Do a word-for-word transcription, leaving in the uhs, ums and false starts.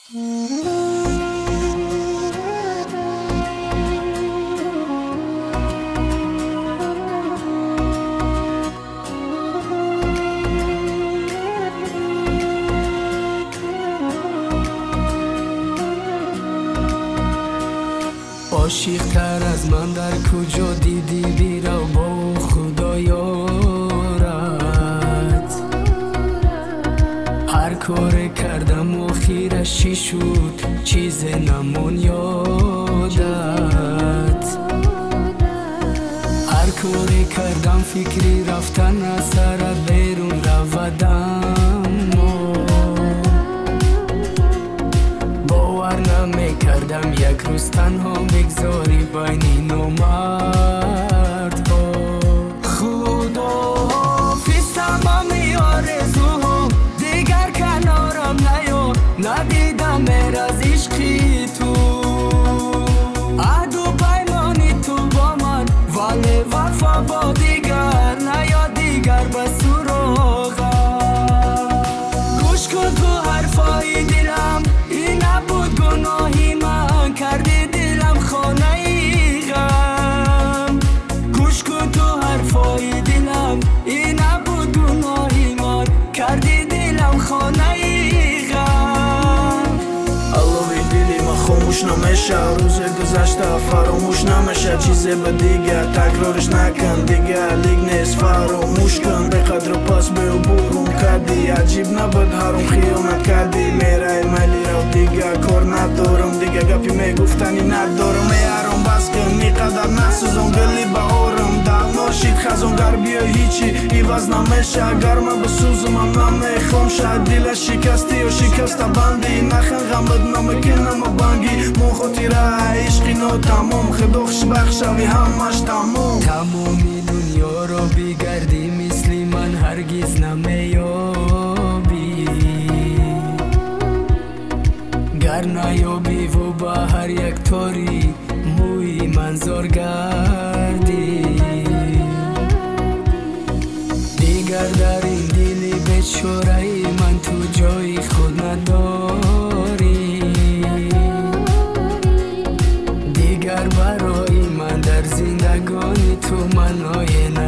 عاشق تر از من در کجا دیدی؟ بیرو با خدا یارت. هر کار کردم و خیرش چی شد؟ چیز نمون یادت. هر کار کردم فکری رفتن از سر بیرون رودم. باور نمیکردم یک روز تنها بگذاری بین نامردها. خدا حافظ تمامی آرزوها دیگر کنارم نیا. ندیدم میر از عشقی تو، عهد و پیمانی تو با من، ولی وفا با دیگر نیا دیگر به سراغم. گوش کن تو حرفای دلم، این نبود گناهی من، کردی دلم خانه ای غم. گوش کن تو حرفای دلم، این نبود گناهی من، کردی دلم خانه ای غم. علوی دلی ما خاموش نمیشه، روز گذشته فراموش نمیشه. چیزی به دیگه تکرارش نکن دیگه، لیگ نیست فراموش کن. به قدر پاس به برون کردی، عجیب نبود هرم خیانت کردی. میره ملی رو دیگه کار ندارم، دیگه گپی میگفتنی ندارم. میارم بس کن نیقدر نسوزم دلی به آرم. دل ناشید خزم گر بیا هیچی ایواز نمیشه. گرم بسوزم هم نمیخوام شد دل شکستی و شکست بندی. نخن غمت نمکنم و بانگی مون خاطره عشقی نو تمام. خدا خوش بخشوی همش تمام. تمامی دنیا را بگردی مثل من هرگز نمیابی. گر نیابی و با هر یک تاری موی منظور گردی. دیگر در این دل بیچاره من تو جای خود نداری. دیگر برای من در زندگانی تو منای